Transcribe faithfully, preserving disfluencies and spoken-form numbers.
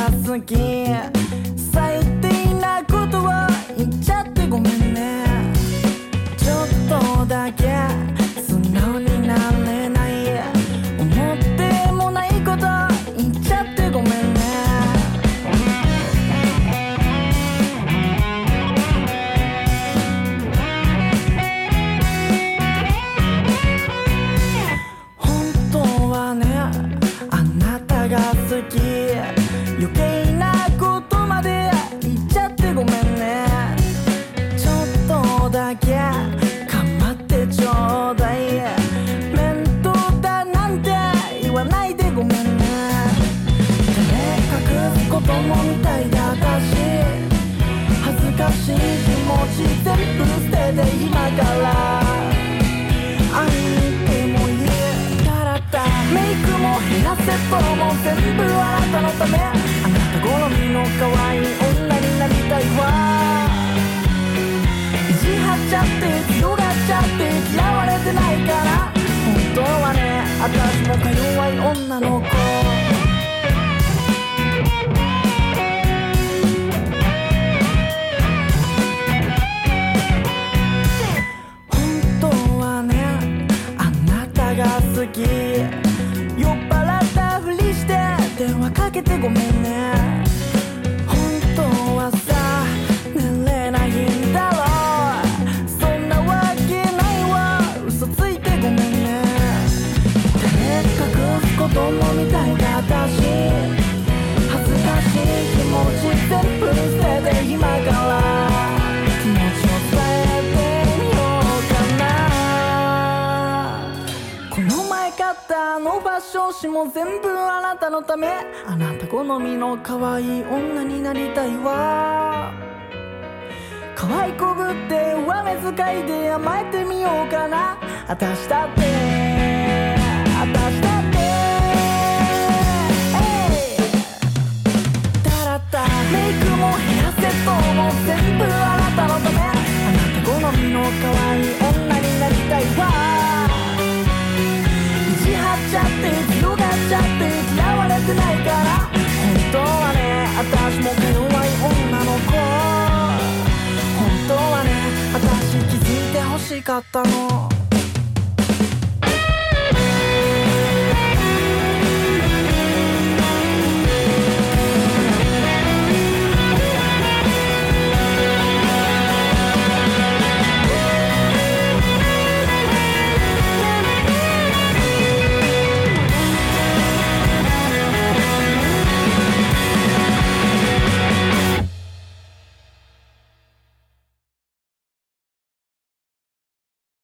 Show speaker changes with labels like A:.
A: が好き最低なことは言っちゃってごめんねちょっとだけ素直になれない思ってもないこと言っちゃってごめんね本当はねあなたが好き余計なことまで言っちゃってごめんねちょっとだけ構ってちょうだい面倒だなんて言わないでごめんね照れ隠すこともみたいだ私恥ずかしい気持ち全部捨てて今から会いに行ってもいいからだメイクもヘアセットも全部あなたのためあなた好みの可愛い女になりたいわ意地張っちゃって強がっちゃって嫌われてないから本当はね私もか弱い女の子本当はねあなたが好き酔っ払ったふりして電話かけてごめんね本当はさ寝れないんだろうそんなわけないわ嘘ついてごめんね照れ隠すこともみたいだ私恥ずかしい気持ち全部捨てて今から気持ちを伝えてみようかなこの前買ったあのファッション誌も全部あなたのためあなた好みの可愛い女になりたいわ可愛こぶって上目遣いで甘えてみようかな私だって私だってたらったメイクもヘアセットも全部あなたのためあなた好みの可愛い女になりたいわ意地張っちゃって強がっちゃって嫌われてないから本当はね私もか弱い女の子本当はね私気づいて欲しかったの